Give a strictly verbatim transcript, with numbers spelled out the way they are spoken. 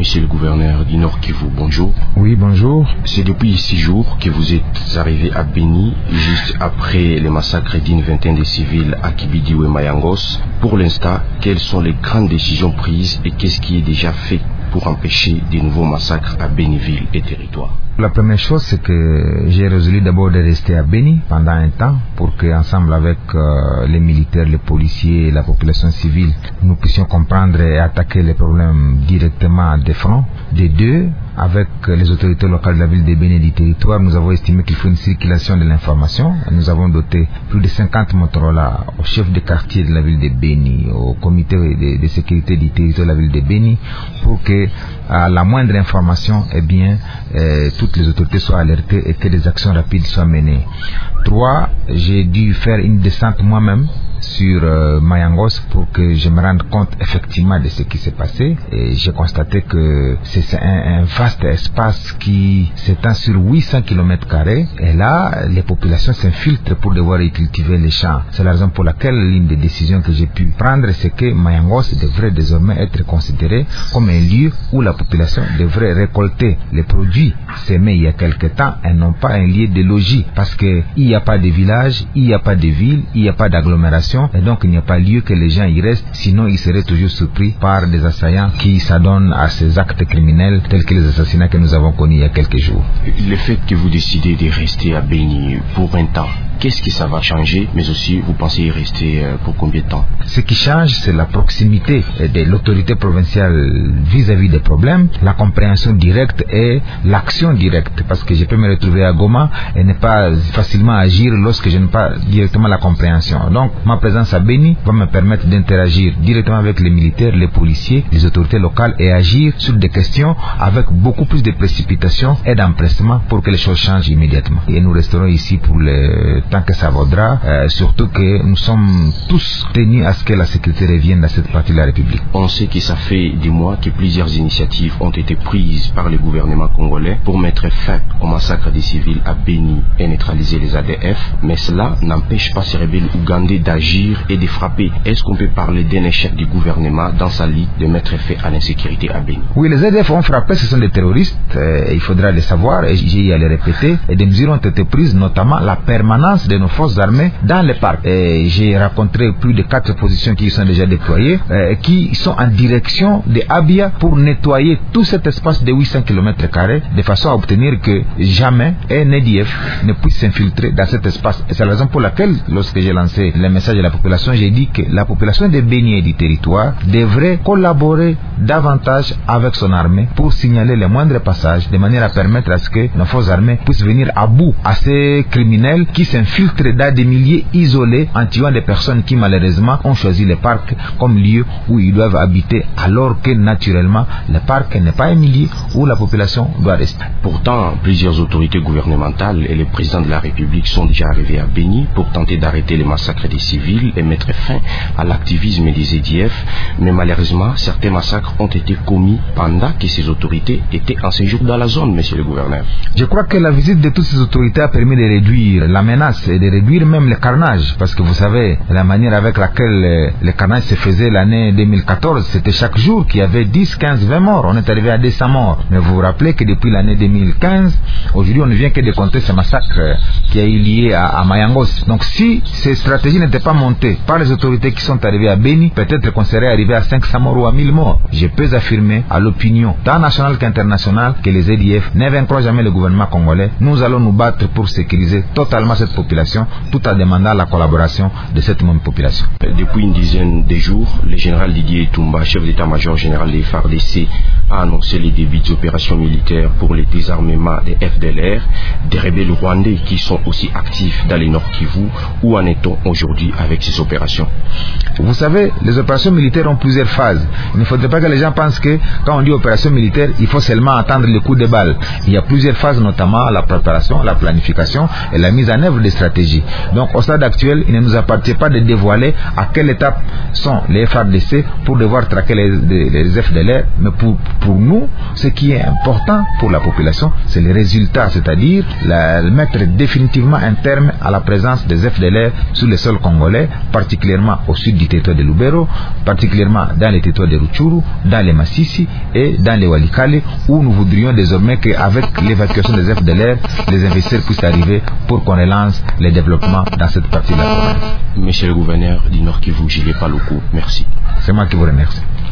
Monsieur le gouverneur du Nord Kivu, bonjour. Oui, bonjour. C'est depuis six jours que vous êtes arrivé à Beni, juste après le massacre d'une vingtaine de civils à Kibidiou et Mayangos. Pour l'instant, quelles sont les grandes décisions prises et qu'est-ce qui est déjà fait pour empêcher de nouveaux massacres à Béniville et territoire? La première chose, c'est que j'ai résolu d'abord de rester à Beni pendant un temps pour que, ensemble avec euh, les militaires, les policiers et la population civile, nous puissions comprendre et attaquer les problèmes directement de front. De deux, avec les autorités locales de la ville de Beni et du territoire, nous avons estimé qu'il faut une circulation de l'information. Nous avons doté plus de cinquante Motorola au chef de quartier de la ville de Beni, au comité de, de sécurité du territoire de la ville de Beni, pour que à la moindre information, eh bien, euh, toutes les autorités soient alertées et que des actions rapides soient menées. Trois, j'ai dû faire une descente moi-même sur euh, Mayangos pour que je me rende compte effectivement de ce qui s'est passé, et j'ai constaté que c'est un, un vaste espace qui s'étend sur huit cents kilomètres carrés, et là les populations s'infiltrent pour devoir y cultiver les champs. C'est la raison pour laquelle l'une des décisions que j'ai pu prendre, c'est que Mayangos devrait désormais être considéré comme un lieu où la population devrait récolter les produits semés il y a quelque temps et non pas un lieu de logis, parce qu'il n'y a pas de village, il n'y a pas de ville, il n'y a pas d'agglomération, et donc il n'y a pas lieu que les gens y restent, sinon ils seraient toujours surpris par des assaillants qui s'adonnent à ces actes criminels tels que les assassinats que nous avons connus il y a quelques jours. Le fait que vous décidez de rester à Beni pour un temps, qu'est-ce que ça va changer, mais aussi vous pensez y rester pour combien de temps? Ce qui change, c'est la proximité de l'autorité provinciale vis-à-vis des problèmes, la compréhension directe et l'action directe, parce que je peux me retrouver à Goma et ne pas facilement agir lorsque je n'ai pas directement la compréhension. Donc ma présence à Beni va me permettre d'interagir directement avec les militaires, les policiers, les autorités locales et agir sur des questions avec beaucoup plus de précipitation et d'empressement pour que les choses changent immédiatement. Et nous resterons ici pour le tant que ça vaudra, euh, surtout que nous sommes tous tenus à ce que la sécurité revienne dans cette partie de la République. On sait que ça fait des mois que plusieurs initiatives ont été prises par le gouvernement congolais pour mettre fin au massacre des civils à Beni et neutraliser les A D F, mais cela n'empêche pas ces rebelles ougandais d'agir et de frapper. Est-ce qu'on peut parler d'un échec du gouvernement dans sa lutte de mettre fin à l'insécurité à Beni? Oui, les A D F ont frappé, ce sont des terroristes, euh, il faudra le savoir, et j'ai à le répéter, et des mesures ont été prises, notamment la permanence de nos forces armées dans les parcs. Et j'ai rencontré plus de quatre positions qui sont déjà déployées, euh, qui sont en direction de Abia pour nettoyer tout cet espace de huit cents kilomètres carrés, de façon à obtenir que jamais un A D F ne puisse s'infiltrer dans cet espace. Et c'est la raison pour laquelle, lorsque j'ai lancé le message de la population, j'ai dit que la population de Beni et du territoire devrait collaborer davantage avec son armée pour signaler les moindres passages, de manière à permettre à ce que nos forces armées puissent venir à bout à ces criminels qui s'infiltrent dans des milieux isolés en tuant des personnes qui malheureusement ont choisi les parcs comme lieu où ils doivent habiter, alors que naturellement le parc n'est pas un milieu où la population doit rester. Pourtant, plusieurs autorités gouvernementales et le président de la République sont déjà arrivés à Beni pour tenter d'arrêter les massacres des civils et mettre fin à l'activisme des A D F, mais malheureusement certains massacres ont été commis pendant que ces autorités étaient en séjour dans la zone, monsieur le gouverneur. Je crois que la visite de toutes ces autorités a permis de réduire la menace et de réduire même le carnage, parce que vous savez, la manière avec laquelle le carnage se faisait l'année deux mille quatorze, c'était chaque jour qu'il y avait dix, quinze, vingt morts. On est arrivé à deux cents morts. Mais vous vous rappelez que depuis l'année deux mille quinze, aujourd'hui on ne vient que de compter ce massacre qui a eu lieu à, à Mayangos. Donc si ces stratégies n'étaient pas montées par les autorités qui sont arrivées à Beni, peut-être qu'on serait arrivé à cinq cents morts ou à mille morts. Je peux affirmer à l'opinion, tant nationale qu'internationale, que les A D F ne vaincront jamais le gouvernement congolais. Nous allons nous battre pour sécuriser totalement cette population, tout en demandant la collaboration de cette même population. Depuis une dizaine de jours, le général Didier Tumba, chef d'état-major général des F A R D C, a annoncé les débuts d'opérations militaires pour le désarmement des F D L R, des rebelles rwandais qui sont aussi actifs dans les Nord Kivu. Où en est-on aujourd'hui avec ces opérations? Vous savez, les opérations militaires ont plusieurs phases. Il ne faudrait pas que les gens pensent que quand on dit opération militaire, il faut seulement attendre le coup de balle. Il y a plusieurs phases, notamment la préparation, la planification et la mise en œuvre de stratégie. Donc au stade actuel, il ne nous appartient pas de dévoiler à quelle étape sont les F A R D C pour devoir traquer les, les, les F D L R, mais pour, pour nous, ce qui est important pour la population, c'est les résultats, c'est-à-dire la, mettre définitivement un terme à la présence des F D L R sur le sol congolais, particulièrement au sud du territoire de Lubero, particulièrement dans les territoires de Rutshuru, dans les Massissi et dans les Walikale, où nous voudrions désormais qu'avec l'évacuation des F D L R, les investisseurs puissent arriver pour qu'on relance les développements dans cette partie de la province. Monsieur le gouverneur du Nord Kivu, Gilles Paluku, merci. C'est moi qui vous remercie.